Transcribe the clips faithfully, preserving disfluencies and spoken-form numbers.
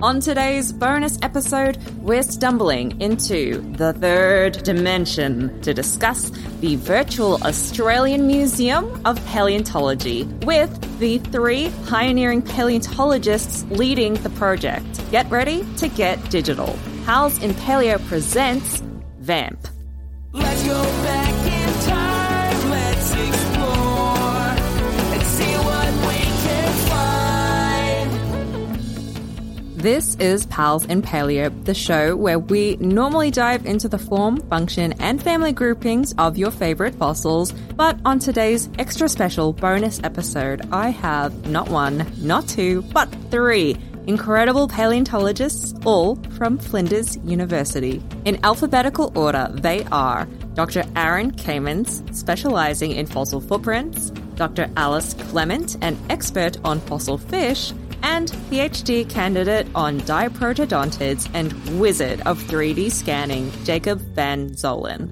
On today's bonus episode, we're stumbling into the third dimension to discuss the virtual Australian Museum of Paleontology with the three pioneering paleontologists leading the project. Get ready to get digital. Pals in Paleo presents Vamp. Let's go back in time, let's explore and see what we can find. This is Pals in Paleo, the show where we normally dive into the form, function, and family groupings of your favorite fossils. But on today's extra special bonus episode, I have not one, not two, but three incredible paleontologists, all from Flinders University. In alphabetical order, they are Doctor Aaron Kamens, specializing in fossil footprints, Doctor Alice Clement, an expert on fossil fish, and PhD candidate on diprotodontids and wizard of three D scanning, Jacob Van Zolen.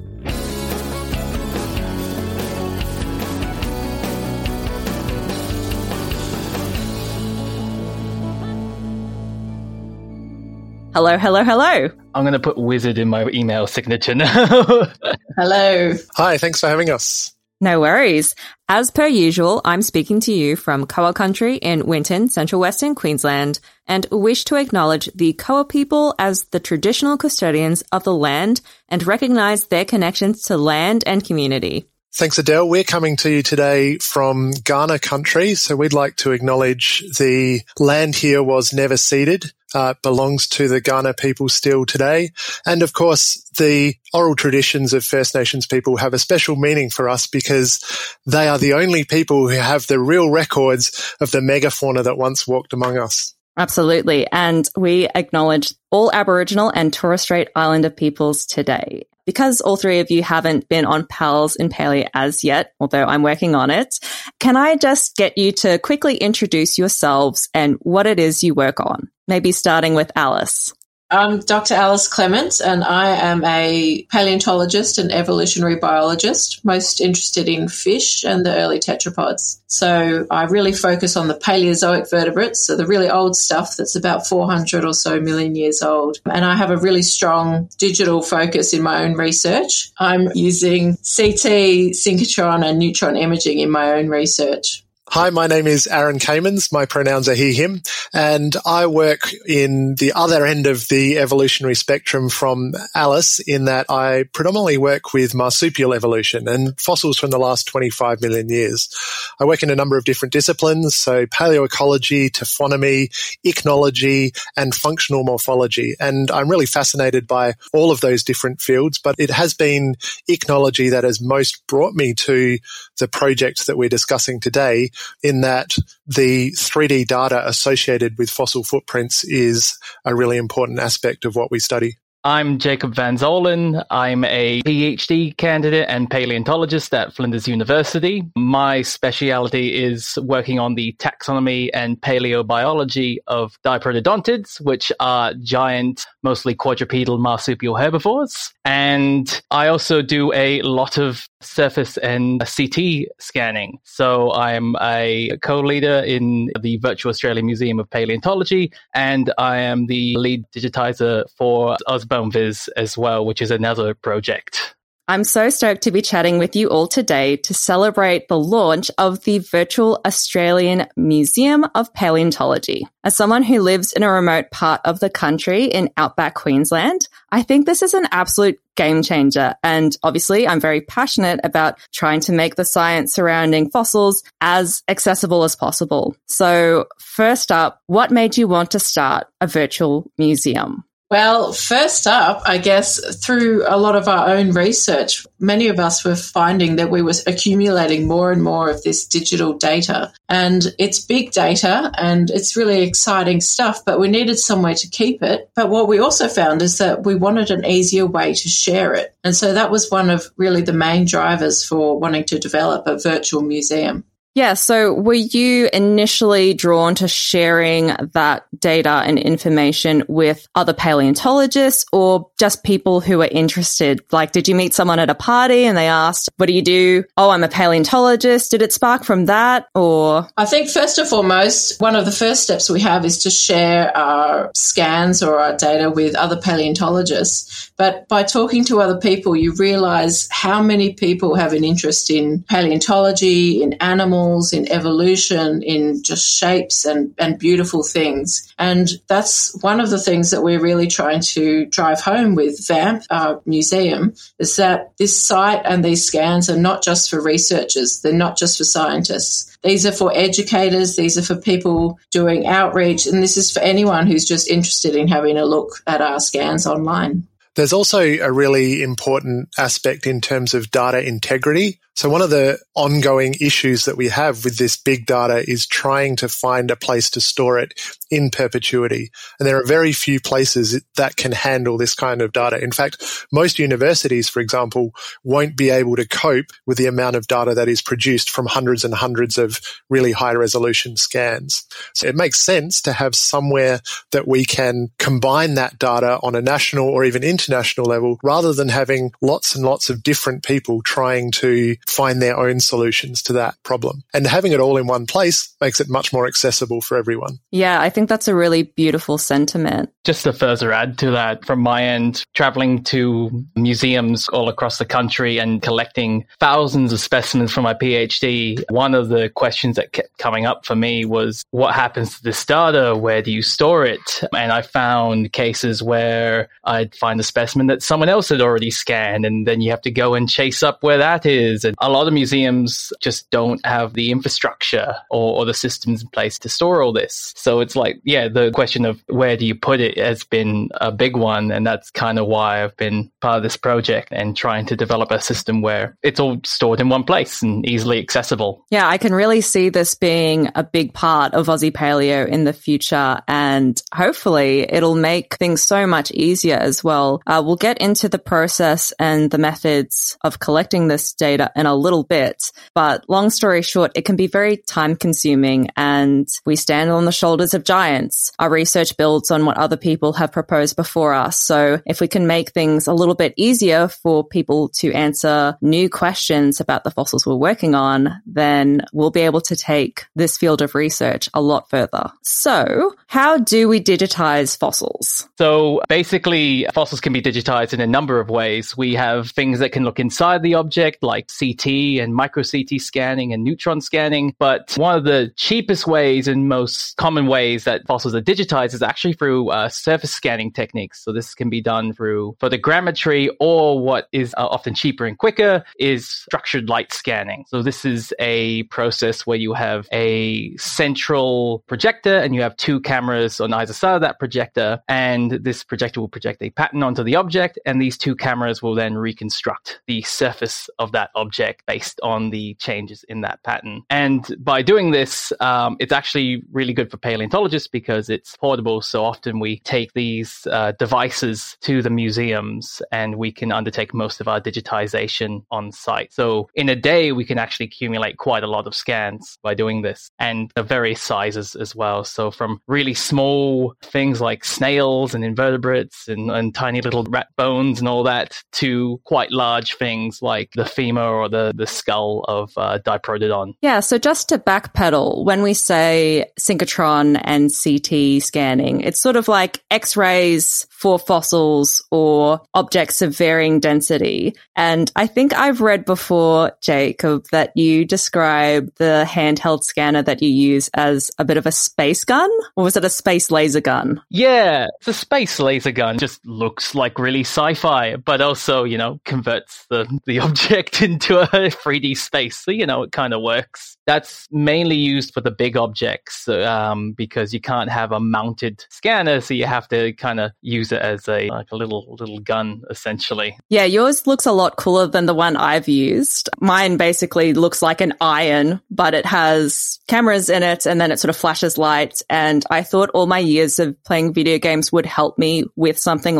Hello, hello, hello. I'm going to put wizard in my email signature now. Hello. Hi, thanks for having us. No worries. As per usual, I'm speaking to you from Koa Country in Winton, Central Western Queensland, and wish to acknowledge the Koa people as the traditional custodians of the land and recognise their connections to land and community. Thanks, Adele. We're coming to you today from Kaurna country, so we'd like to acknowledge the land here was never ceded. Uh, belongs to the Kaurna people still today. And of course, the oral traditions of First Nations people have a special meaning for us because they are the only people who have the real records of the megafauna that once walked among us. Absolutely. And we acknowledge all Aboriginal and Torres Strait Islander peoples today. Because all three of you haven't been on Pals in Paleo as yet, although I'm working on it, can I just get you to quickly introduce yourselves and what it is you work on? Maybe starting with Alice. I'm Doctor Alice Clement, and I am a paleontologist and evolutionary biologist, most interested in fish and the early tetrapods. So I really focus on the Paleozoic vertebrates, so the really old stuff that's about four hundred or so million years old. And I have a really strong digital focus in my own research. I'm using C T, synchrotron, and neutron imaging in my own research. Hi, my name is Aaron Kamens. My pronouns are he, him, and I work in the other end of the evolutionary spectrum from Alice in that I predominantly work with marsupial evolution and fossils from the last twenty-five million years. I work in a number of different disciplines, so paleoecology, taphonomy, ichnology, and functional morphology. And I'm really fascinated by all of those different fields, but it has been ichnology that has most brought me to the project that we're discussing today, in that the three D data associated with fossil footprints is a really important aspect of what we study. I'm Jacob Van Zolen. I'm a PhD candidate and paleontologist at Flinders University. My speciality is working on the taxonomy and paleobiology of diprotodontids, which are giant, mostly quadrupedal marsupial herbivores. And I also do a lot of surface and C T scanning. So I'm a co-leader in the Virtual Australian Museum of Paleontology, and I am the lead digitizer for OzboneViz as well, which is another project. I'm so stoked to be chatting with you all today to celebrate the launch of the Virtual Australian Museum of Paleontology. As someone who lives in a remote part of the country in outback Queensland, I think this is an absolute game changer. And obviously, I'm very passionate about trying to make the science surrounding fossils as accessible as possible. So first up, what made you want to start a virtual museum? Well, first up, I guess through a lot of our own research, many of us were finding that we were accumulating more and more of this digital data. And it's big data and it's really exciting stuff, but we needed somewhere to keep it. But what we also found is that we wanted an easier way to share it. And so that was one of really the main drivers for wanting to develop a virtual museum. Yeah, so were you initially drawn to sharing that data and information with other paleontologists or just people who are interested? Like, did you meet someone at a party and they asked, what do you do? Oh, I'm a paleontologist. Did it spark from that or? I think first and foremost, one of the first steps we have is to share our scans or our data with other paleontologists. But by talking to other people, you realize how many people have an interest in paleontology, in animals, in evolution, in just shapes and, and beautiful things. And that's one of the things that we're really trying to drive home with VAMP, our museum, is that this site and these scans are not just for researchers. They're not just for scientists. These are for educators. These are for people doing outreach. And this is for anyone who's just interested in having a look at our scans online. There's also a really important aspect in terms of data integrity. So one of the ongoing issues that we have with this big data is trying to find a place to store it in perpetuity. And there are very few places that can handle this kind of data. In fact, most universities, for example, won't be able to cope with the amount of data that is produced from hundreds and hundreds of really high resolution scans. So it makes sense to have somewhere that we can combine that data on a national or even international level rather than having lots and lots of different people trying to find their own solutions to that problem. And having it all in one place makes it much more accessible for everyone. Yeah, I think that's a really beautiful sentiment. Just to further add to that, from my end, traveling to museums all across the country and collecting thousands of specimens for my PhD, one of the questions that kept coming up for me was, what happens to this data? Where do you store it? And I found cases where I'd find a specimen that someone else had already scanned, and then you have to go and chase up where that is. And a lot of museums just don't have the infrastructure or, or the systems in place to store all this. So it's like, yeah, the question of where do you put it has been a big one. And that's kind of why I've been part of this project and trying to develop a system where it's all stored in one place and easily accessible. Yeah, I can really see this being a big part of Aussie Paleo in the future. And hopefully it'll make things so much easier as well. Uh, we'll get into the process and the methods of collecting this data in a little bit. But long story short, it can be very time consuming and we stand on the shoulders of giants. Our research builds on what other people have proposed before us. So if we can make things a little bit easier for people to answer new questions about the fossils we're working on, then we'll be able to take this field of research a lot further. So how do we digitize fossils? So basically, fossils can be digitized in a number of ways. We have things that can look inside the object, like C T and micro C T scanning and neutron scanning. But one of the cheapest ways and most common ways that fossils are digitized is actually through uh, surface scanning techniques. So this can be done through photogrammetry, or what is uh, often cheaper and quicker is structured light scanning. So this is a process where you have a central projector and you have two cameras on either side of that projector, and this projector will project a pattern onto the object, and these two cameras will then reconstruct the surface of that object based on the changes in that pattern. And by doing this, um, it's actually really good for paleontologists because it's portable. So often we take these uh, devices to the museums and we can undertake most of our digitization on site. So in a day, we can actually accumulate quite a lot of scans by doing this, and of various sizes as well. So from really small things like snails and invertebrates and, and tiny little rat bones and all that to quite large things like the femur or the, the skull of uh, Diprotodon. Yeah, so just to backpedal, when we say synchrotron and C T scanning, it's sort of like X-rays for fossils or objects of varying density. And I think I've read before, Jacob, that you describe the handheld scanner that you use as a bit of a space gun, or was it a space laser gun? Yeah, it's a space laser gun. Just looks like really sci-fi, but also, you know, converts the, the object into a three D space. So, you know, it kind of works. That's mainly used for the big objects um, because you can't have a mounted scanner, so you have to kind of use it as a like a little little gun, essentially. Yeah, yours looks a lot cooler than the one I've used. Mine basically looks like an iron, but it has cameras in it, and then it sort of flashes lights. And I thought all my years of playing video games would help me with something like this.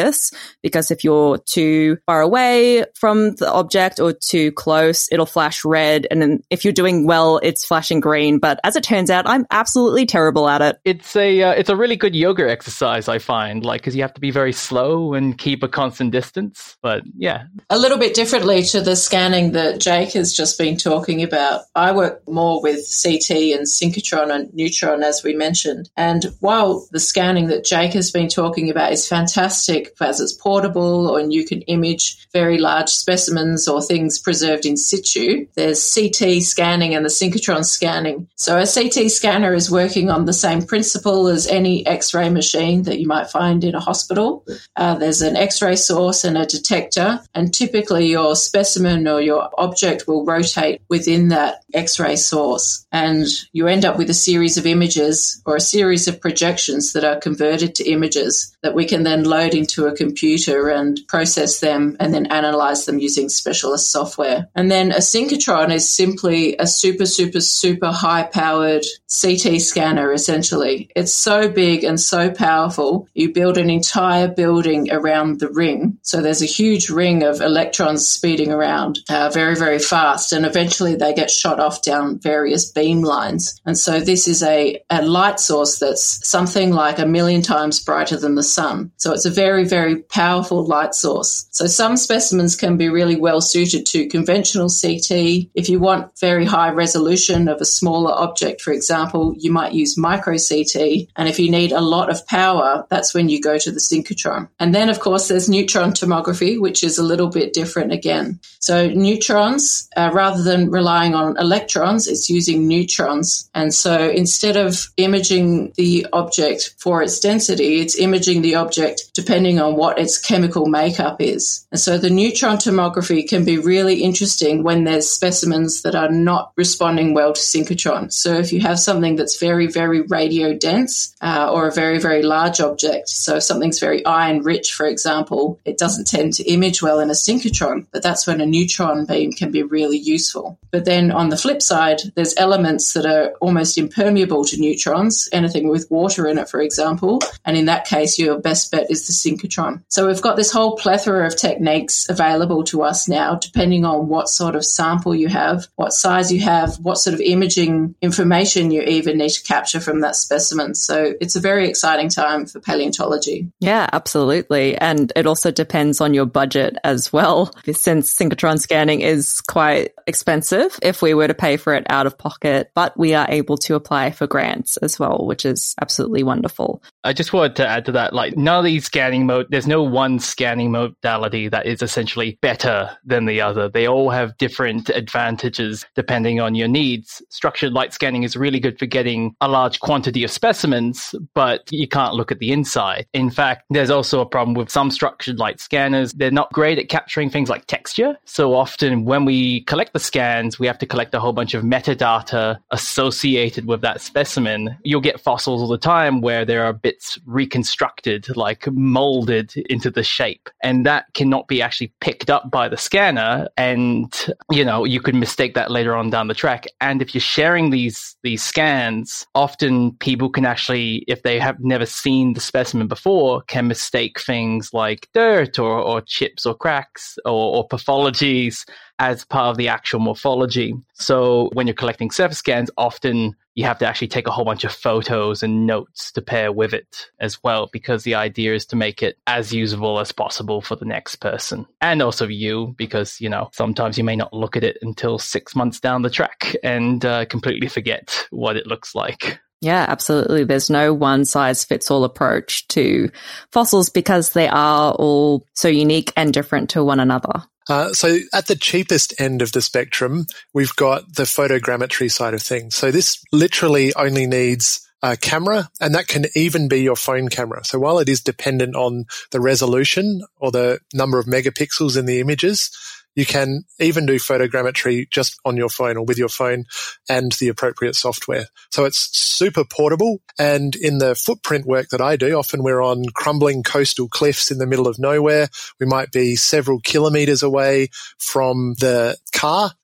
focus, because if you're too far away from the object or too close, it'll flash red. And then if you're doing well, it's flashing green. But as it turns out, I'm absolutely terrible at it. It's a uh, it's a really good yoga exercise, I find, like, because you have to be very slow and keep a constant distance. But yeah. A little bit differently to the scanning that Jake has just been talking about, I work more with C T and synchrotron and neutron, as we mentioned. And while the scanning that Jake has been talking about is fantastic as it's portable, or you can image very large specimens or things preserved in situ, there's C T scanning and the synchrotron scanning. So a C T scanner is working on the same principle as any X-ray machine that you might find in a hospital. Uh, there's an X-ray source and a detector, and typically your specimen or your object will rotate within that X-ray source, and you end up with a series of images or a series of projections that are converted to images that we can then load into a computer and process them and then analyze them using specialist software. And then a synchrotron is simply a super, super, super high-powered C T scanner, essentially. It's so big and so powerful, you build an entire building around the ring. So there's a huge ring of electrons speeding around uh, very, very fast, and eventually they get shot off down various beam lines. And so this is a, a light source that's something like a million times brighter than the sun. So it's a very, very powerful light source. So some specimens can be really well suited to conventional C T. If you want very high resolution of a smaller object, for example, you might use micro C T. And if you need a lot of power, that's when you go to the synchrotron. And then, of course, there's neutron tomography, which is a little bit different again. So neutrons, uh, rather than relying on electrons, it's using neutrons. And so instead of imaging the object for its density, it's imaging the object depending on what its chemical makeup is. And so the neutron tomography can be really interesting when there's specimens that are not responding well to synchrotron. So if you have something that's very, very radio dense uh, or a very, very large object, so if something's very iron rich, for example, it doesn't tend to image well in a synchrotron, but that's when a neutron beam can be really useful. But then on the flip side, there's elements that are almost impermeable to neutrons, anything with water in it, for example, and in that case, your best bet is the synchrotron. So we've got this whole plethora of techniques available to us now, depending on what sort of sample you have, what size you have, what sort of imaging information you even need to capture from that specimen. So it's a very exciting time for paleontology. Yeah, absolutely. And it also depends on your budget as well, since synchrotron scanning is quite expensive if we were to pay for it out of pocket, but we are able to apply for grants as well, which is absolutely wonderful. I just wanted to add to that, like, none of these scanning mode, there's no one scanning modality that is essentially better than the other. They all have different advantages depending on your needs. Structured light scanning is really good for getting a large quantity of specimens, but you can't look at the inside. In fact, there's also a problem with some structured light scanners. They're not great at capturing things like texture. So often when we collect the scans, we have to collect a whole bunch of metadata associated with that specimen. You'll get fossils all the time where there are bits reconstructed, like molded into the shape. And that cannot be actually picked up by the scanner. And, you know, you could mistake that later on down the track. And if you're sharing these, these scans, often people can actually, if they have never seen the specimen before, can mistake things like dirt or, or chips or cracks or, or pathologies as part of the actual morphology. So when you're collecting surface scans, often you have to actually take a whole bunch of photos and notes to pair with it as well, because the idea is to make it as usable as possible for the next person. And also you, because, you know, sometimes you may not look at it until six months down the track and uh, completely forget what it looks like. Yeah, absolutely. There's no one size fits all approach to fossils because they are all so unique and different to one another. Uh, so at the cheapest end of the spectrum, we've got the photogrammetry side of things. So this literally only needs a camera, and that can even be your phone camera. So while it is dependent on the resolution or the number of megapixels in the images, you can even do photogrammetry just on your phone or with your phone and the appropriate software. So it's super portable. And in the footprint work that I do, often we're on crumbling coastal cliffs in the middle of nowhere. We might be several kilometers away from the car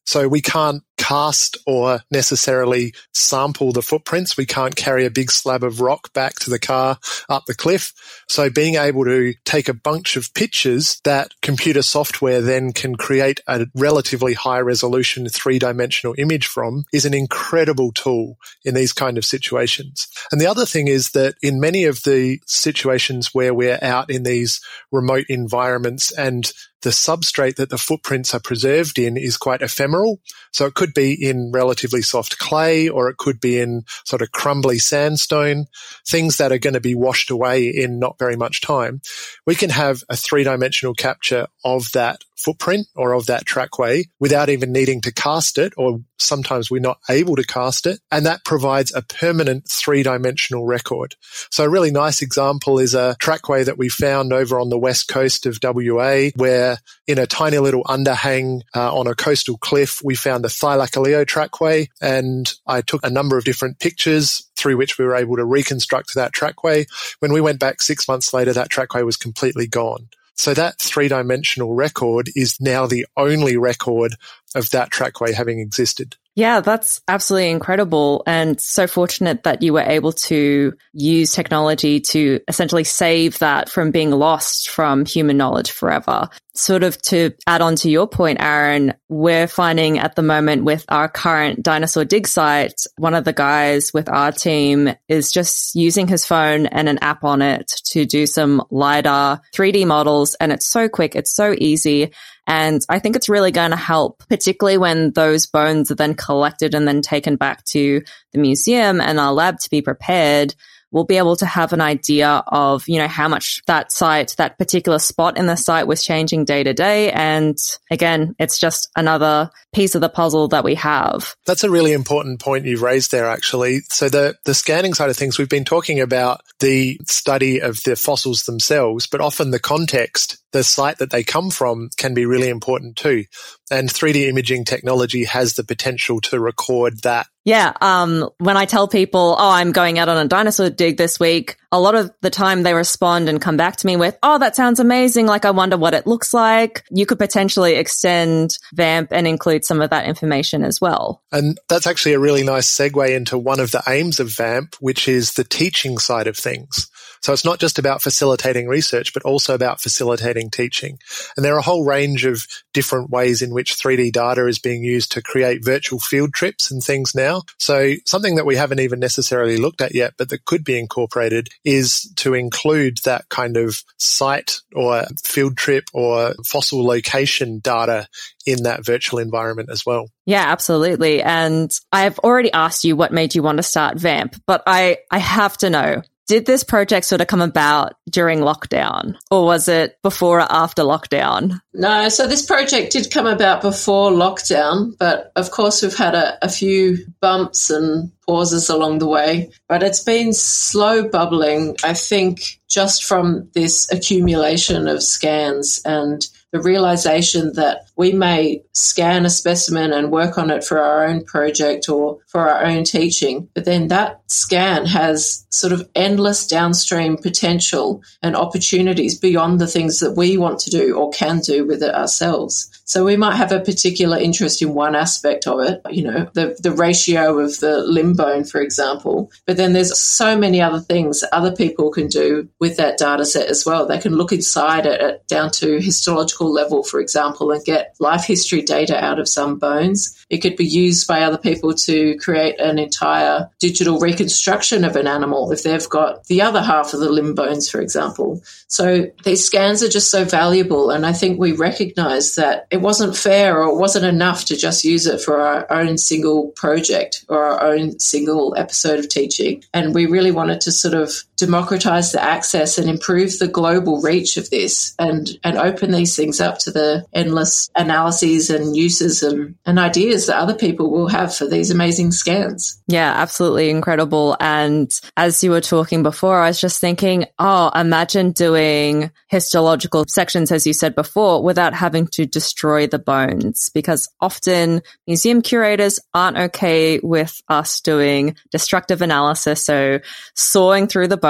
So we can't cast or necessarily sample the footprints. We can't carry a big slab of rock back to the car up the cliff. So being able to take a bunch of pictures that computer software then can create a relatively high resolution three-dimensional image from is an incredible tool in these kind of situations. And the other thing is that in many of the situations where we're out in these remote environments and the substrate that the footprints are preserved in is quite ephemeral. So it could be in relatively soft clay, or it could be in sort of crumbly sandstone, things that are going to be washed away in not very much time. We can have a three-dimensional capture of that footprint or of that trackway without even needing to cast it, or sometimes we're not able to cast it. And that provides a permanent three-dimensional record. So a really nice example is a trackway that we found over on the west coast of W A, where in a tiny little underhang uh, on a coastal cliff, we found a Thylacoleo trackway, and I took a number of different pictures through which we were able to reconstruct that trackway. When we went back six months later, that trackway was completely gone. So that three-dimensional record is now the only record of that trackway having existed. Yeah, that's absolutely incredible, and so fortunate that you were able to use technology to essentially save that from being lost from human knowledge forever. Sort of to add on to your point, Aaron, we're finding at the moment with our current dinosaur dig site, one of the guys with our team is just using his phone and an app on it to do some LiDAR three D models, and it's so quick, it's so easy. And I think it's really going to help, particularly when those bones are then collected and then taken back to the museum and our lab to be prepared. We'll be able to have an idea of, you know, how much that site, that particular spot in the site was changing day to day. And again, it's just another piece of the puzzle that we have. That's a really important point you've raised there, actually. So the, the scanning side of things, we've been talking about the study of the fossils themselves, but often the context, the site that they come from, can be really important too. And three D imaging technology has the potential to record that. Yeah, um, when I tell people, oh, I'm going out on a dinosaur dig this week, a lot of the time they respond and come back to me with, oh, that sounds amazing. Like, I wonder what it looks like. You could potentially extend VAMP and include some of that information as well. And that's actually a really nice segue into one of the aims of VAMP, which is the teaching side of things. So it's not just about facilitating research, but also about facilitating teaching. And there are a whole range of different ways in which three D data is being used to create virtual field trips and things now. So something that we haven't even necessarily looked at yet, but that could be incorporated, is to include that kind of site or field trip or fossil location data in that virtual environment as well. Yeah, absolutely. And I've already asked you what made you want to start VAMP, but I, I have to know, did this project sort of come about during lockdown, or was it before or after lockdown? No, so this project did come about before lockdown, but of course we've had a, a few bumps and pauses along the way. But it's been slow bubbling, I think, just from this accumulation of scans and the realization that we may scan a specimen and work on it for our own project or for our own teaching, but then that scan has sort of endless downstream potential and opportunities beyond the things that we want to do or can do with it ourselves. So we might have a particular interest in one aspect of it, you know, the, the ratio of the limb bone, for example, but then there's so many other things that other people can do with that data set as well. They can look inside it at, down to histological level, for example, and get life history data out of some bones. It could be used by other people to create an entire digital reconstruction of an animal if they've got the other half of the limb bones, for example. So these scans are just so valuable, and I think we recognise that it wasn't fair or it wasn't enough to just use it for our own single project or our own single episode of teaching. And we really wanted to sort of democratise the access and improve the global reach of this and, and open these things up to the endless analyses and uses and, and ideas that other people will have for these amazing scans. Yeah, absolutely incredible. And as you were talking before, I was just thinking, oh, imagine doing histological sections, as you said before, without having to destroy the bones, because often museum curators aren't okay with us doing destructive analysis, so sawing through the bones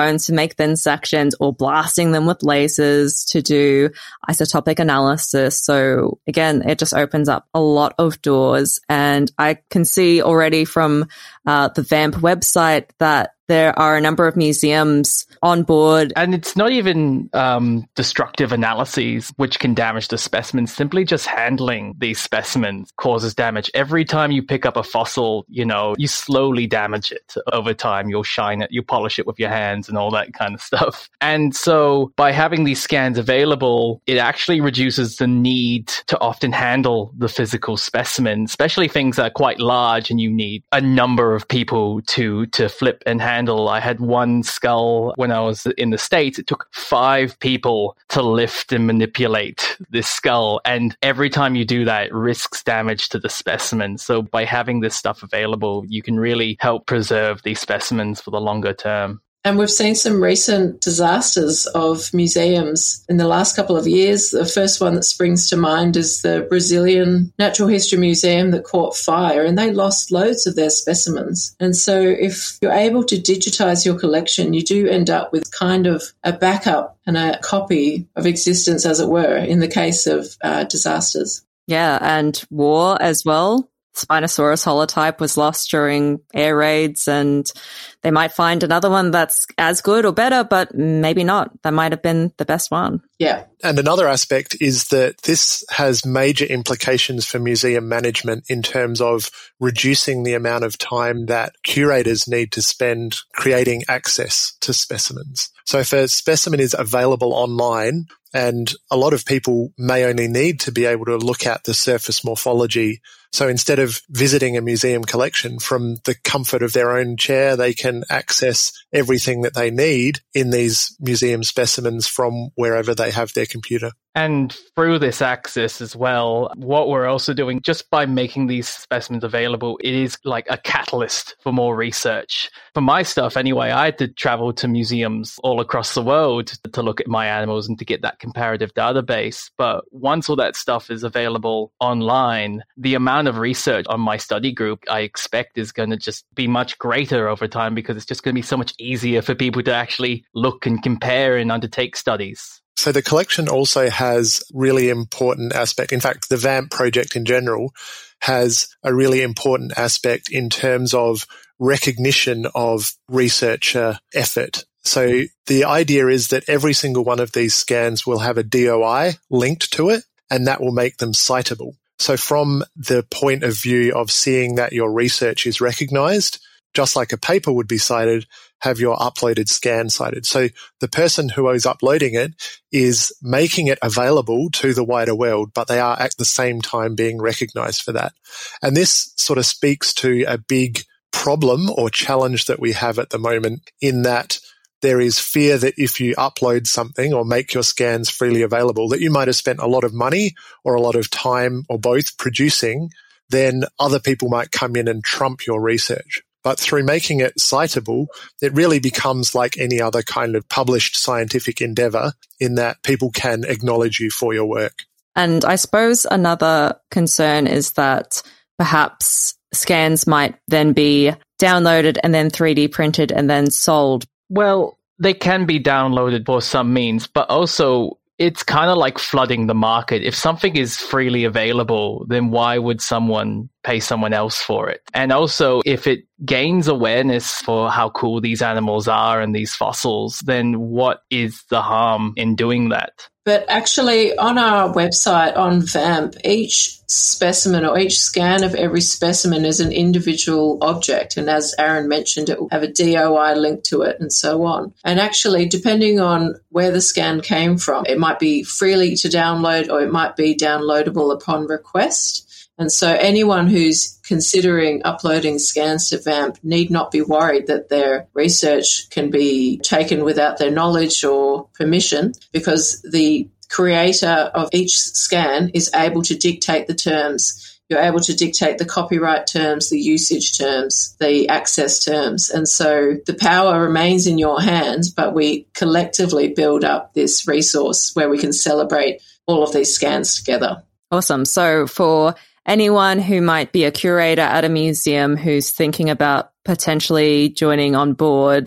bones to make thin sections or blasting them with lasers to do isotopic analysis. So again, it just opens up a lot of doors. And I can see already from uh, the VAMP website that there are a number of museums on board. And it's not even um, destructive analyses which can damage the specimens. Simply just handling these specimens causes damage. Every time you pick up a fossil, you know, you slowly damage it over time. You'll shine it, you polish it with your hands and all that kind of stuff. And so by having these scans available, it actually reduces the need to often handle the physical specimen, especially things that are quite large and you need a number of people to, to flip and handle. I had one skull when I was in the States. It took five people to lift and manipulate this skull. And every time you do that, it risks damage to the specimen. So by having this stuff available, you can really help preserve these specimens for the longer term. And we've seen some recent disasters of museums in the last couple of years. The first one that springs to mind is the Brazilian Natural History Museum that caught fire, and they lost loads of their specimens. And so if you're able to digitize your collection, you do end up with kind of a backup and a copy of existence, as it were, in the case of uh, disasters. Yeah, and war as well. Spinosaurus holotype was lost during air raids, and they might find another one that's as good or better, but maybe not. That might have been the best one. Yeah. And another aspect is that this has major implications for museum management in terms of reducing the amount of time that curators need to spend creating access to specimens. So if a specimen is available online, and a lot of people may only need to be able to look at the surface morphology. So instead of visiting a museum collection from the comfort of their own chair, they can access everything that they need in these museum specimens from wherever they have their computer. And through this access as well, what we're also doing, just by making these specimens available, it is like a catalyst for more research. For my stuff anyway, I had to travel to museums all across the world to look at my animals and to get that comparative database. But once all that stuff is available online, the amount of research on my study group I expect is going to just be much greater over time, because it's just going to be so much easier for people to actually look and compare and undertake studies. So the collection also has really important aspect. In fact, the VAMP project in general has a really important aspect in terms of recognition of researcher effort. So the idea is that every single one of these scans will have a D O I linked to it, and that will make them citable. So from the point of view of seeing that your research is recognized, just like a paper would be cited, have your uploaded scan cited. So the person who is uploading it is making it available to the wider world, but they are at the same time being recognized for that. And this sort of speaks to a big problem or challenge that we have at the moment, in that there is fear that if you upload something or make your scans freely available, that you might have spent a lot of money or a lot of time or both producing, then other people might come in and trump your research. But through making it citable, it really becomes like any other kind of published scientific endeavor, in that people can acknowledge you for your work. And I suppose another concern is that perhaps scans might then be downloaded and then three D printed and then sold. Well, they can be downloaded for some means, but also it's kind of like flooding the market. If something is freely available, then why would someone pay someone else for it? And also, if it gains awareness for how cool these animals are and these fossils, then what is the harm in doing that? But actually, on our website, on VAMP, each specimen or each scan of every specimen is an individual object. And as Aaron mentioned, it will have a D O I link to it and so on. And actually, depending on where the scan came from, it might be freely to download or it might be downloadable upon request. And so anyone who's considering uploading scans to VAMP need not be worried that their research can be taken without their knowledge or permission, because the creator of each scan is able to dictate the terms. You're able to dictate the copyright terms, the usage terms, the access terms. And so the power remains in your hands, but we collectively build up this resource where we can celebrate all of these scans together. Awesome. So for anyone who might be a curator at a museum who's thinking about potentially joining on board,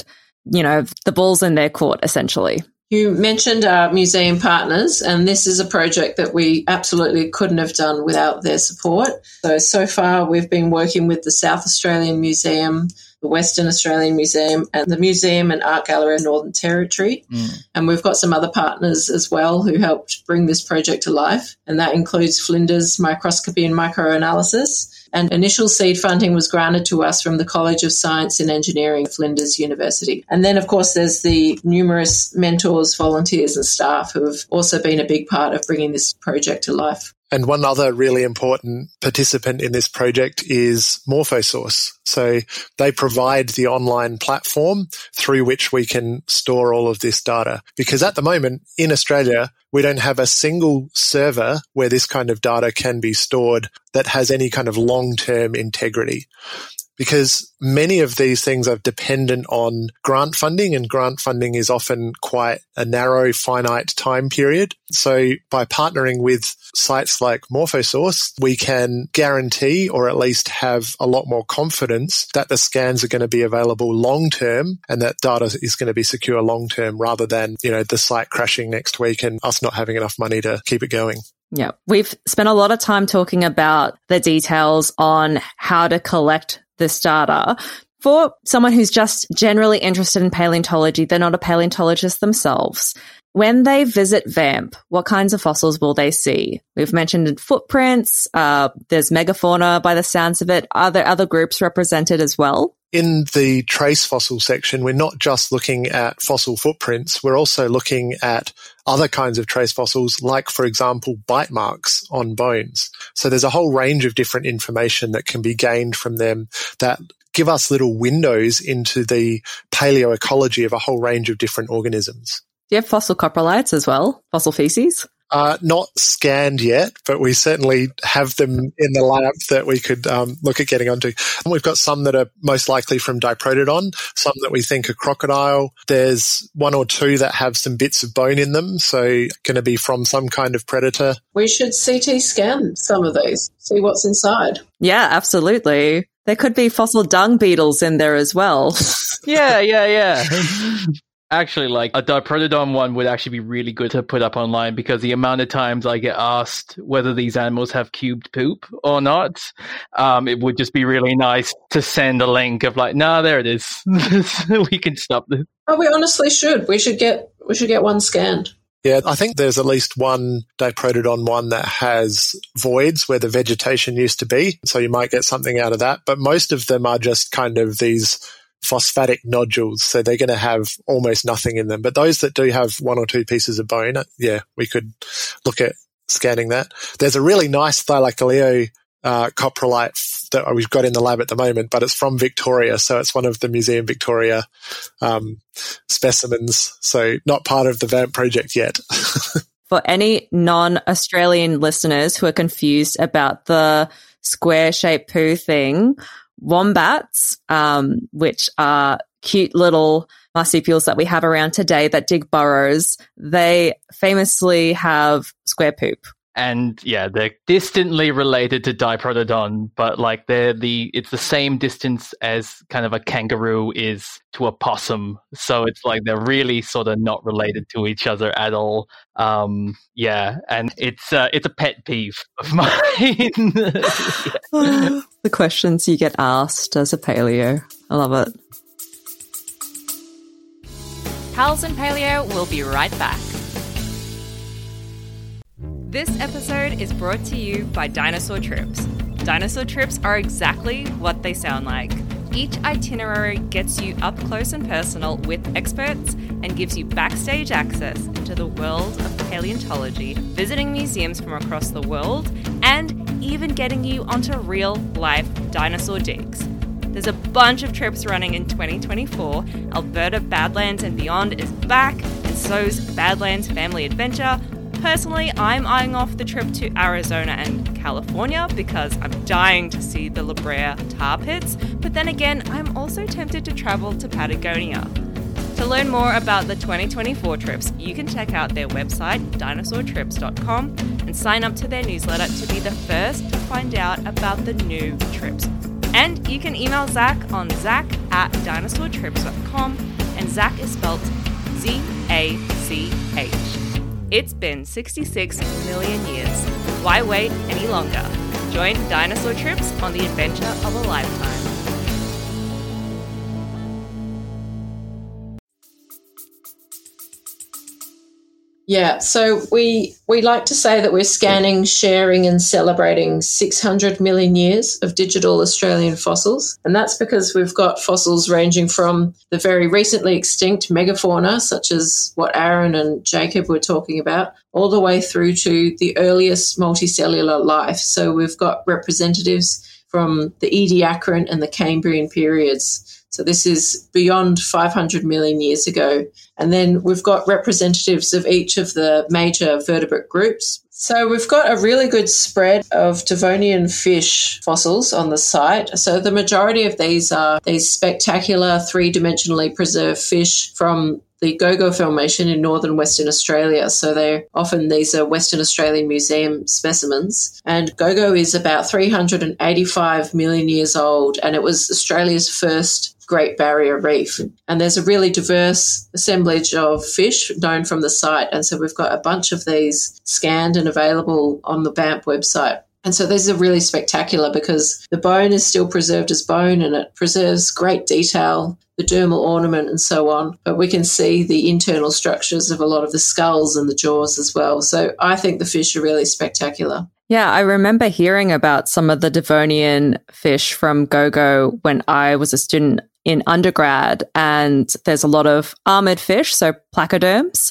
you know, the ball's in their court, essentially. You mentioned our museum partners, and this is a project that we absolutely couldn't have done without their support. So, so far we've been working with the South Australian Museum, the Western Australian Museum, and the Museum and Art Gallery of Northern Territory. Mm. And we've got some other partners as well who helped bring this project to life, and that includes Flinders Microscopy and Microanalysis. And initial seed funding was granted to us from the College of Science and Engineering, Flinders University. And then, of course, there's the numerous mentors, volunteers and staff who have also been a big part of bringing this project to life. And one other really important participant in this project is Morphosource. So they provide the online platform through which we can store all of this data. Because at the moment in Australia, we don't have a single server where this kind of data can be stored that has any kind of long-term integrity. Because many of these things are dependent on grant funding, and grant funding is often quite a narrow, finite time period. So by partnering with sites like Morphosource, we can guarantee or at least have a lot more confidence that the scans are going to be available long-term and that data is going to be secure long-term rather than, you know, the site crashing next week and us not having enough money to keep it going. Yeah, we've spent a lot of time talking about the details on how to collect this data. For someone who's just generally interested in paleontology, they're not a paleontologist themselves. When they visit VAMP, what kinds of fossils will they see? We've mentioned footprints, uh, there's megafauna by the sounds of it. Are there other groups represented as well? In the trace fossil section, we're not just looking at fossil footprints, we're also looking at other kinds of trace fossils, like, for example, bite marks on bones. So there's a whole range of different information that can be gained from them that give us little windows into the paleoecology of a whole range of different organisms. Do you have fossil coprolites as well? Fossil feces? Uh, not scanned yet, but we certainly have them in the lab that we could um, look at getting onto. And we've got some that are most likely from Diprotodon, some that we think are crocodile. There's one or two that have some bits of bone in them, so going to be from some kind of predator. We should C T scan some of these, see what's inside. Yeah, absolutely. There could be fossil dung beetles in there as well. yeah, yeah, yeah. Actually, like, a Diprotodon one would actually be really good to put up online, because the amount of times I get asked whether these animals have cubed poop or not, um, it would just be really nice to send a link of like, nah, there it is. We can stop this. Oh, we honestly should. We should get we should get one scanned. Yeah, I think there's at least one Diprotodon one that has voids where the vegetation used to be, so you might get something out of that. But most of them are just kind of these phosphatic nodules, so they're going to have almost nothing in them. But those that do have one or two pieces of bone, yeah, we could look at scanning that. There's a really nice Thylacoleo uh, coprolite that we've got in the lab at the moment, but it's from Victoria, so it's one of the Museum Victoria um, specimens, so not part of the VAMP project yet. For any non-Australian listeners who are confused about the square-shaped poo thing, wombats, um, which are cute little marsupials that we have around today that dig burrows, they famously have square poop. And yeah, they're distantly related to Diprotodon, but like they're the it's the same distance as kind of a kangaroo is to a possum. So it's like they're really sort of not related to each other at all. Um, yeah, and it's uh, it's a pet peeve of mine. Yeah. The questions you get asked as a paleo. I love it. Pals and Paleo will be right back. This episode is brought to you by Dinosaur Trips. Dinosaur Trips are exactly what they sound like. Each itinerary gets you up close and personal with experts and gives you backstage access into the world of paleontology, visiting museums from across the world, and even getting you onto real-life dinosaur digs. There's a bunch of trips running in twenty twenty-four. Alberta Badlands and Beyond is back, and so's Badlands Family Adventure. Personally, I'm eyeing off the trip to Arizona and California because I'm dying to see the La Brea tar pits, but then again, I'm also tempted to travel to Patagonia. To learn more about the twenty twenty-four trips, you can check out their website, dinosaur trips dot com, and sign up to their newsletter to be the first to find out about the new trips. And you can email Zach on zach at dinosaur trips dot com and Zach is spelt Z A C H. It's been sixty-six million years. Why wait any longer? Join Dinosaur Trips on the adventure of a lifetime. Yeah, so we we like to say that we're scanning, sharing and celebrating six hundred million years of digital Australian fossils. And that's because we've got fossils ranging from the very recently extinct megafauna, such as what Aaron and Jacob were talking about, all the way through to the earliest multicellular life. So we've got representatives from the Ediacaran and the Cambrian periods. So this is beyond five hundred million years ago. And then we've got representatives of each of the major vertebrate groups. So we've got a really good spread of Devonian fish fossils on the site. So the majority of these are these spectacular three-dimensionally preserved fish from the Gogo Formation in northern Western Australia. So they're often, these are Western Australian Museum specimens. And Gogo is about three hundred eighty-five million years old, and it was Australia's first Great Barrier Reef. And there's a really diverse assemblage of fish known from the site. And so we've got a bunch of these scanned and available on the V A M P website. And so these are really spectacular because the bone is still preserved as bone and it preserves great detail, the dermal ornament and so on. But we can see the internal structures of a lot of the skulls and the jaws as well. So I think the fish are really spectacular. Yeah, I remember hearing about some of the Devonian fish from Gogo when I was a student in undergrad, and there's a lot of armored fish, so placoderms.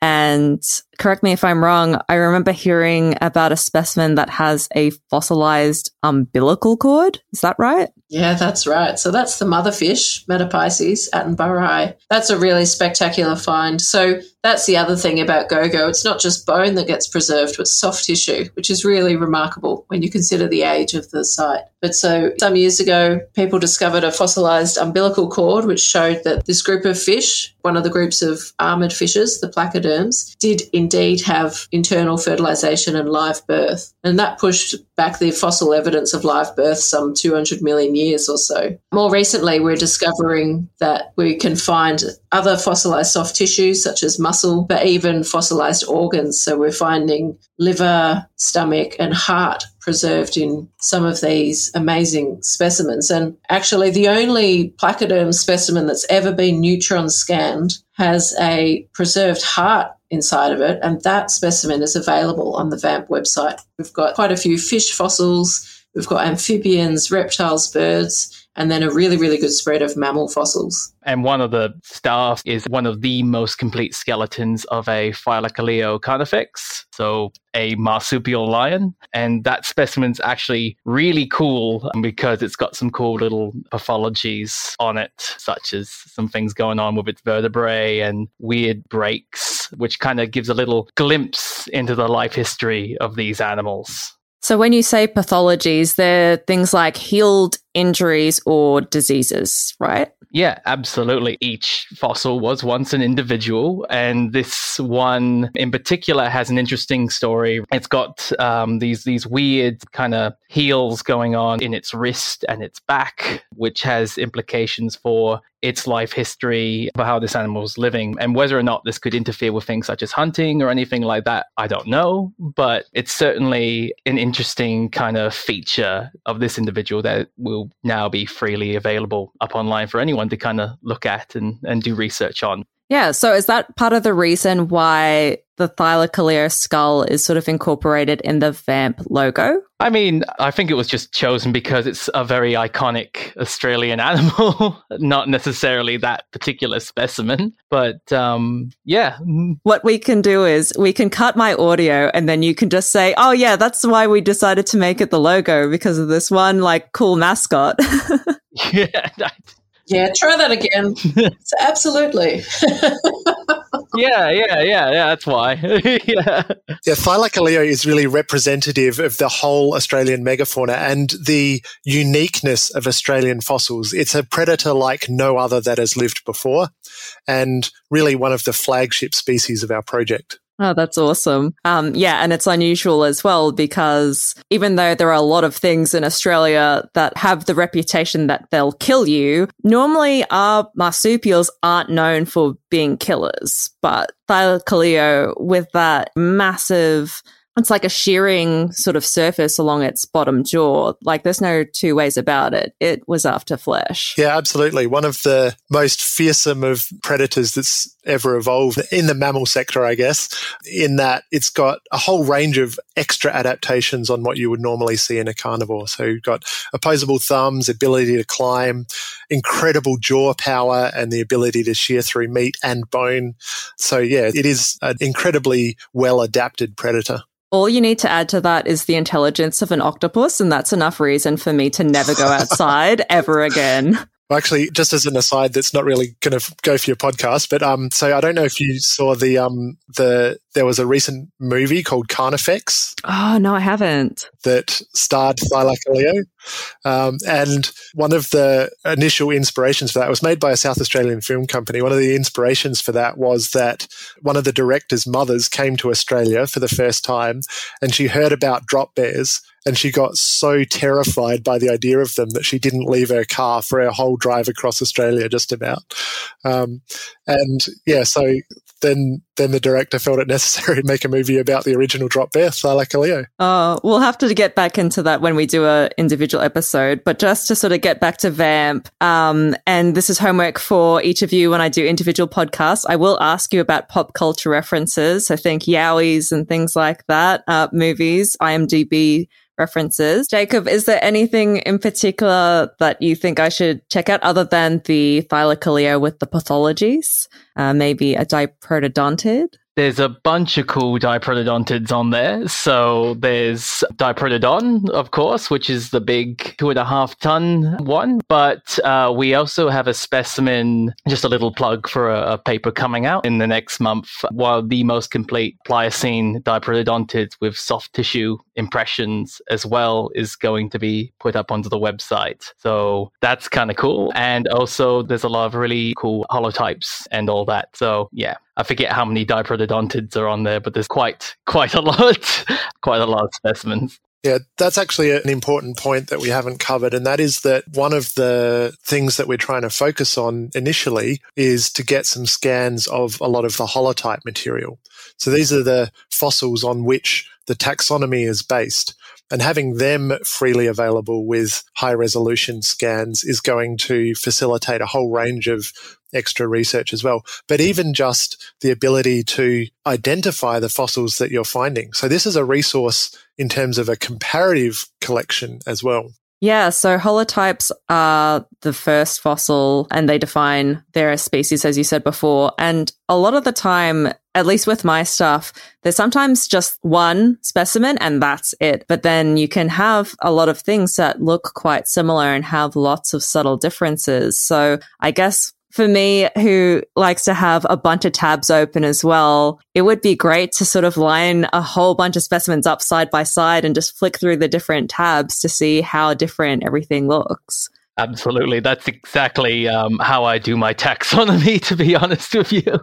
And correct me if I'm wrong, I remember hearing about a specimen that has a fossilized umbilical cord. Is that right? Yeah, that's right. So that's the mother fish, Metapisces attenboroughi. That's a really spectacular find. So that's the other thing about Gogo. It's not just bone that gets preserved, but soft tissue, which is really remarkable when you consider the age of the site. But so some years ago, people discovered a fossilized umbilical cord, which showed that this group of fish, one of the groups of armored fishes, the placoderms, did indeed have internal fertilization and live birth. And that pushed back the fossil evidence of live birth some two hundred million years or so. More recently, we're discovering that we can find other fossilized soft tissues such as muscle, but even fossilized organs. So we're finding liver, stomach and heart preserved in some of these amazing specimens. And actually the only placoderm specimen that's ever been neutron scanned has a preserved heart inside of it, and that specimen is available on the V A M P website. We've got quite a few fish fossils, we've got amphibians, reptiles, birds, and then a really, really good spread of mammal fossils. And one of the staff is one of the most complete skeletons of a Phylacoleo carnifex, so a marsupial lion. And that specimen's actually really cool because it's got some cool little pathologies on it, such as some things going on with its vertebrae and weird breaks, which kind of gives a little glimpse into the life history of these animals. So when you say pathologies, they're things like healed injuries or diseases, right? Yeah, absolutely. Each fossil was once an individual, and this one in particular has an interesting story. It's got um, these these weird kind of heels going on in its wrist and its back, which has implications for its life history, for how this animal was living, and whether or not this could interfere with things such as hunting or anything like that, I don't know. But it's certainly an interesting kind of feature of this individual that will now be freely available up online for anyone to kind of look at and, and do research on. Yeah, so is that part of the reason why the Thylacoleo skull is sort of incorporated in the V A M P logo? I mean, I think it was just chosen because it's a very iconic Australian animal, not necessarily that particular specimen, but um, yeah. What we can do is we can cut my audio and then you can just say, oh yeah, that's why we decided to make it the logo, because of this one like cool mascot. Yeah, Yeah, try that again. So absolutely. yeah, yeah, yeah, yeah, that's why. yeah. Yeah, Thylacoleo is really representative of the whole Australian megafauna and the uniqueness of Australian fossils. It's a predator like no other that has lived before, and really one of the flagship species of our project. Oh, that's awesome. Um, yeah, and it's unusual as well because even though there are a lot of things in Australia that have the reputation that they'll kill you, normally our marsupials aren't known for being killers. But Thylacoleo, with that massive, it's like a shearing sort of surface along its bottom jaw. Like there's no two ways about it. It was after flesh. Yeah, absolutely. One of the most fearsome of predators that's ever evolved in the mammal sector, I guess, in that it's got a whole range of extra adaptations on what you would normally see in a carnivore. So you've got opposable thumbs, ability to climb, incredible jaw power, and the ability to shear through meat and bone. So yeah, it is an incredibly well-adapted predator. All you need to add to that is the intelligence of an octopus, and that's enough reason for me to never go outside ever again. Actually, just as an aside, that's not really going to go for your podcast, but um, so I don't know if you saw the um the there was a recent movie called Carnifex. Oh no, I haven't. That starred Thylacoleo, um, and one of the initial inspirations for that was made by a South Australian film company. One of the inspirations for that was that one of the director's mothers came to Australia for the first time, and she heard about drop bears. And she got so terrified by the idea of them that she didn't leave her car for her whole drive across Australia, just about. Um, and yeah, so then then the director felt it necessary to make a movie about the original drop bear, Thylacoleo. Oh, we'll have to get back into that when we do a individual episode. But just to sort of get back to Vamp, um, and this is homework for each of you when I do individual podcasts, I will ask you about pop culture references. So think Yowies and things like that, uh, movies, IMDb references. Jacob, is there anything in particular that you think I should check out other than the Thylacoleo with the pathologies? Uh, maybe a diprotodontid? There's a bunch of cool diprotodontids on there. So there's Diprotodon, of course, which is the big two and a half ton one. But uh, we also have a specimen, just a little plug for a, a paper coming out in the next month, while the most complete Pliocene diprotodontids with soft tissue impressions as well is going to be put up onto the website. So that's kind of cool. And also there's a lot of really cool holotypes and all that. So yeah. I forget how many diprotodontids are on there, but there's quite quite a lot, quite a lot of specimens. Yeah, that's actually an important point that we haven't covered, and that is that one of the things that we're trying to focus on initially is to get some scans of a lot of the holotype material. So these are the fossils on which the taxonomy is based. And having them freely available with high-resolution scans is going to facilitate a whole range of extra research as well. But even just the ability to identify the fossils that you're finding. So this is a resource in terms of a comparative collection as well. Yeah, so holotypes are the first fossil and they define their species, as you said before. And a lot of the time, at least with my stuff, there's sometimes just one specimen and that's it. But then you can have a lot of things that look quite similar and have lots of subtle differences. So I guess for me, who likes to have a bunch of tabs open as well, it would be great to sort of line a whole bunch of specimens up side by side and just flick through the different tabs to see how different everything looks. Absolutely. That's exactly um, how I do my taxonomy, to be honest with you.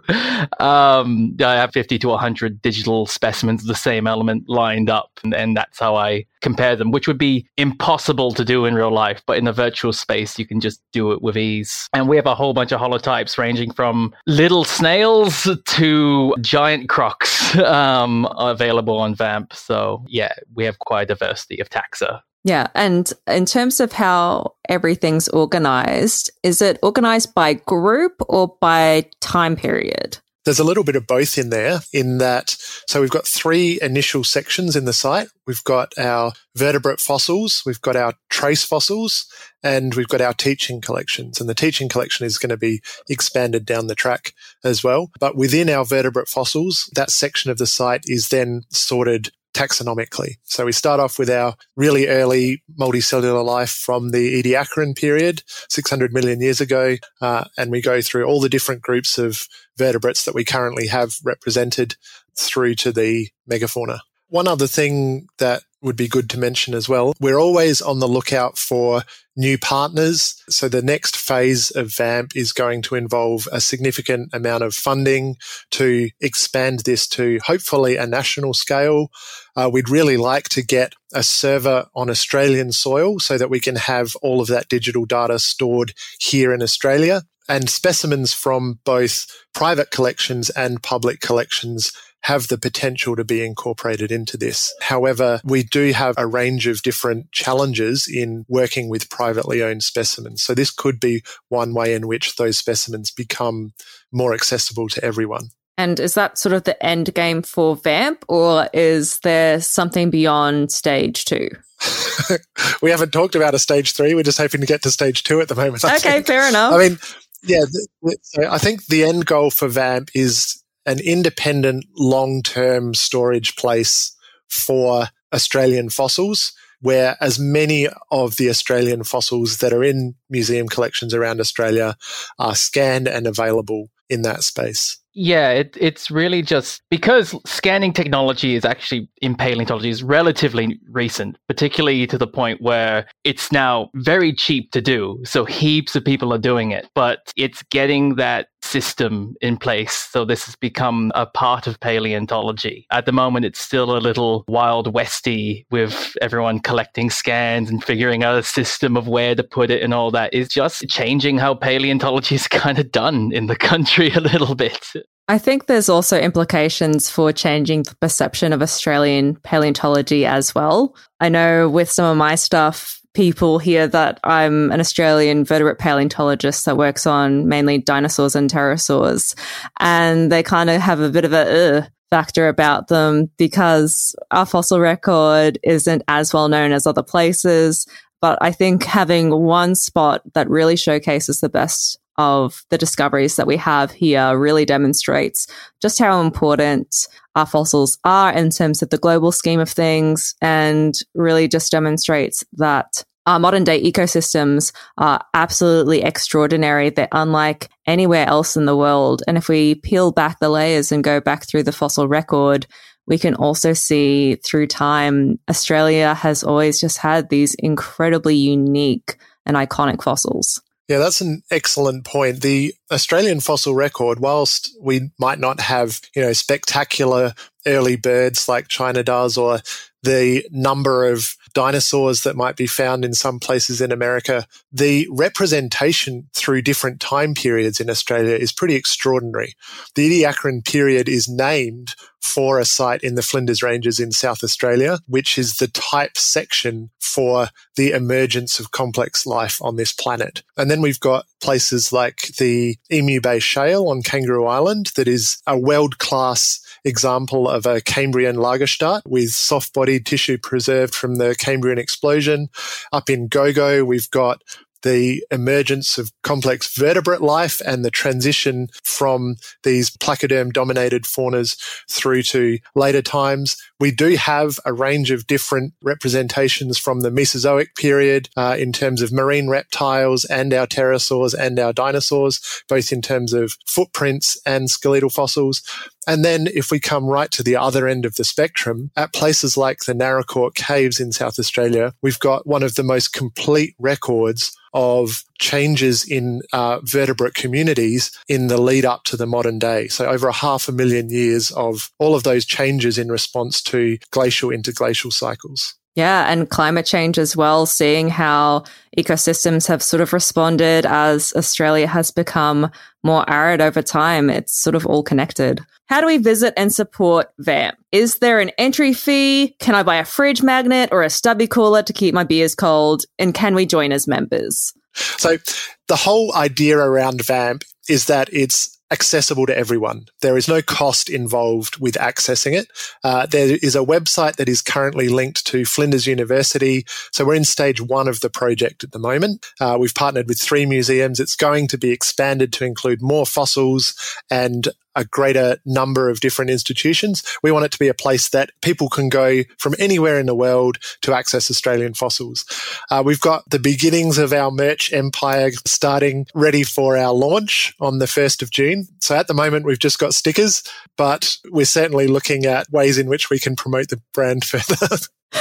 Um, I have fifty to one hundred digital specimens of the same element lined up, and, and that's how I compare them, which would be impossible to do in real life. But in a virtual space, you can just do it with ease. And we have a whole bunch of holotypes ranging from little snails to giant crocs um, available on Vamp. So yeah, we have quite a diversity of taxa. Yeah. And in terms of how everything's organized, is it organized by group or by time period? There's a little bit of both in there in that, so we've got three initial sections in the site. We've got our vertebrate fossils, we've got our trace fossils, and we've got our teaching collections. And the teaching collection is going to be expanded down the track as well. But within our vertebrate fossils, that section of the site is then sorted taxonomically. So we start off with our really early multicellular life from the Ediacaran period, six hundred million years ago, uh, and we go through all the different groups of vertebrates that we currently have represented through to the megafauna. One other thing that would be good to mention as well. We're always on the lookout for new partners. So the next phase of VAMP is going to involve a significant amount of funding to expand this to hopefully a national scale. Uh, we'd really like to get a server on Australian soil so that we can have all of that digital data stored here in Australia. And specimens from both private collections and public collections have the potential to be incorporated into this. However, we do have a range of different challenges in working with privately owned specimens. So this could be one way in which those specimens become more accessible to everyone. And is that sort of the end game for VAMP, or is there something beyond stage two? We haven't talked about a stage three. We're just hoping to get to stage two at the moment. I okay, think. fair enough. I mean, yeah, th- th- so I think the end goal for VAMP is an independent long-term storage place for Australian fossils, where as many of the Australian fossils that are in museum collections around Australia are scanned and available in that space. Yeah, it, it's really just because scanning technology is actually in paleontology is relatively recent, particularly to the point where it's now very cheap to do. So heaps of people are doing it, but it's getting that system in place. So this has become a part of paleontology. At the moment, it's still a little wild westy with everyone collecting scans and figuring out a system of where to put it and all that. Is just changing how paleontology is kind of done in the country a little bit. I think there's also implications for changing the perception of Australian paleontology as well. I know with some of my stuff, people hear that I'm an Australian vertebrate paleontologist that works on mainly dinosaurs and pterosaurs, and they kind of have a bit of a uh, factor about them because our fossil record isn't as well known as other places. But I think having one spot that really showcases the best of the discoveries that we have here really demonstrates just how important our fossils are in terms of the global scheme of things, and really just demonstrates that our modern day ecosystems are absolutely extraordinary. They're unlike anywhere else in the world. And if we peel back the layers and go back through the fossil record, we can also see through time, Australia has always just had these incredibly unique and iconic fossils. Yeah, that's an excellent point. The Australian fossil record, whilst we might not have, you know, spectacular early birds like China does, or the number of dinosaurs that might be found in some places in America, the representation through different time periods in Australia is pretty extraordinary. The Ediacaran period is named for a site in the Flinders Ranges in South Australia, which is the type section for the emergence of complex life on this planet. And then we've got places like the Emu Bay Shale on Kangaroo Island that is a world-class example of a Cambrian Lagerstadt with soft-bodied tissue preserved from the Cambrian explosion. Up in Gogo, we've got the emergence of complex vertebrate life and the transition from these placoderm-dominated faunas through to later times. We do have a range of different representations from the Mesozoic period uh, in terms of marine reptiles and our pterosaurs and our dinosaurs, both in terms of footprints and skeletal fossils. And then if we come right to the other end of the spectrum, at places like the Naracoorte Caves in South Australia, we've got one of the most complete records of changes in uh, vertebrate communities in the lead up to the modern day. So over a half a million years of all of those changes in response to glacial interglacial cycles. Yeah, and climate change as well, seeing how ecosystems have sort of responded as Australia has become more arid over time. It's sort of all connected. How do we visit and support VAMP? Is there an entry fee? Can I buy a fridge magnet or a stubby cooler to keep my beers cold? And can we join as members? So the whole idea around VAMP is that it's accessible to everyone. There is no cost involved with accessing it. Uh, there is a website that is currently linked to Flinders University. So we're in stage one of the project at the moment. Uh, we've partnered with three museums. It's going to be expanded to include more fossils and a greater number of different institutions. We want it to be a place that people can go from anywhere in the world to access Australian fossils. Uh, we've got the beginnings of our merch empire starting ready for our launch on the first of June. So at the moment, we've just got stickers, but we're certainly looking at ways in which we can promote the brand further.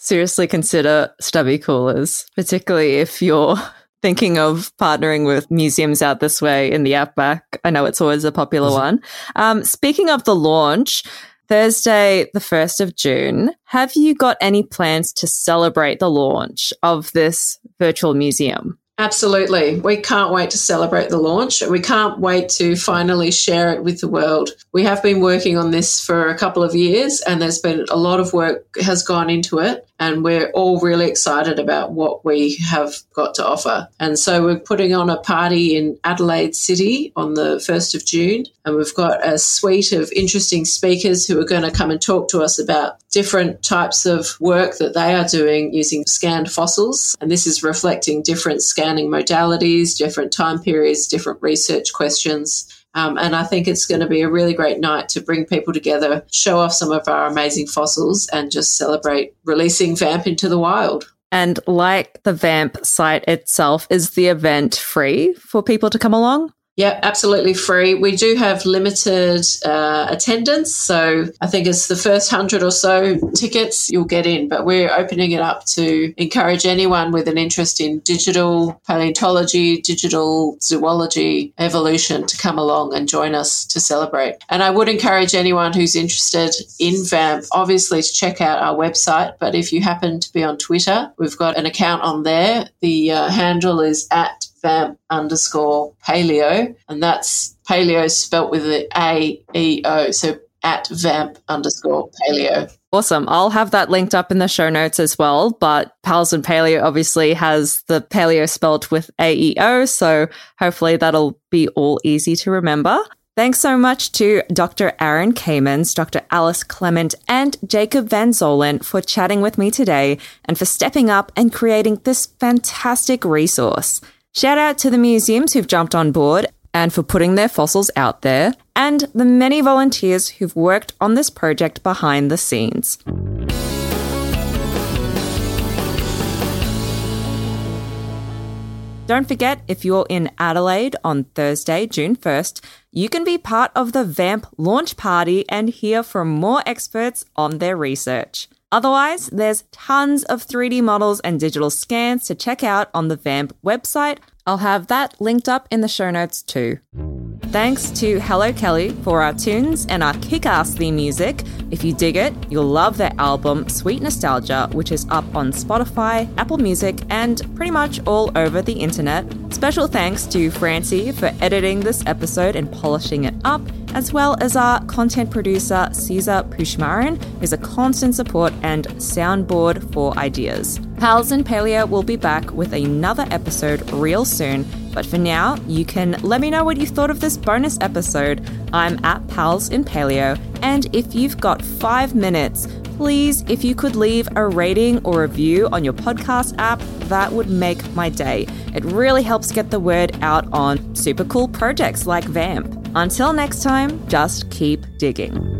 seriously consider stubby coolers, particularly if you're thinking of partnering with museums out this way in the outback. I know it's always a popular one. Um, speaking of the launch, Thursday, the first of June, have you got any plans to celebrate the launch of this virtual museum? Absolutely. We can't wait to celebrate the launch. We can't wait to finally share it with the world. We have been working on this for a couple of years, and there's been a lot of work has gone into it, and we're all really excited about what we have got to offer. And so we're putting on a party in Adelaide City on the first of June, and we've got a suite of interesting speakers who are going to come and talk to us about different types of work that they are doing using scanned fossils. And this is reflecting different scanning modalities, different time periods, different research questions. Um, and I think it's going to be a really great night to bring people together, show off some of our amazing fossils, and just celebrate releasing VAMP into the wild. And like the VAMP site itself, is the event free for people to come along? Yeah, absolutely free. We do have limited uh, attendance, so I think it's the first hundred or so tickets you'll get in, but we're opening it up to encourage anyone with an interest in digital paleontology, digital zoology, evolution to come along and join us to celebrate. And I would encourage anyone who's interested in VAMP, obviously, to check out our website, but if you happen to be on Twitter, we've got an account on there. The uh, handle is at VAMP underscore paleo, and that's paleo spelt with the A E O, so at VAMP underscore paleo. Awesome. I'll have that linked up in the show notes as well, but Pals and Paleo obviously has the paleo spelled with A E O, so hopefully that'll be all easy to remember. Thanks so much to Doctor Aaron Kamens, Doctor Alice Clement, and Jacob Van Zoelen for chatting with me today and for stepping up and creating this fantastic resource. Shout out to the museums who've jumped on board and for putting their fossils out there, and the many volunteers who've worked on this project behind the scenes. Don't forget, if you're in Adelaide on Thursday, June first, you can be part of the VAMP launch party and hear from more experts on their research. Otherwise, there's tons of three D models and digital scans to check out on the VAMP website. I'll have that linked up in the show notes too. Thanks to Hello Kelly for our tunes and our kick-ass theme music. If you dig it, you'll love their album Sweet Nostalgia, which is up on Spotify, Apple Music, and pretty much all over the internet. Special thanks to Francie for editing this episode and polishing it up, as well as our content producer Caesar Pushmaran, who's a constant support and soundboard for ideas. Pals and Paleo will be back with another episode real soon, but for now, you can let me know what you thought of this bonus episode. I'm at Pals in Paleo, and if you've got five minutes, please, if you could leave a rating or review on your podcast app, that would make my day. It really helps get the word out on super cool projects like VAMP. Until next time, just keep digging.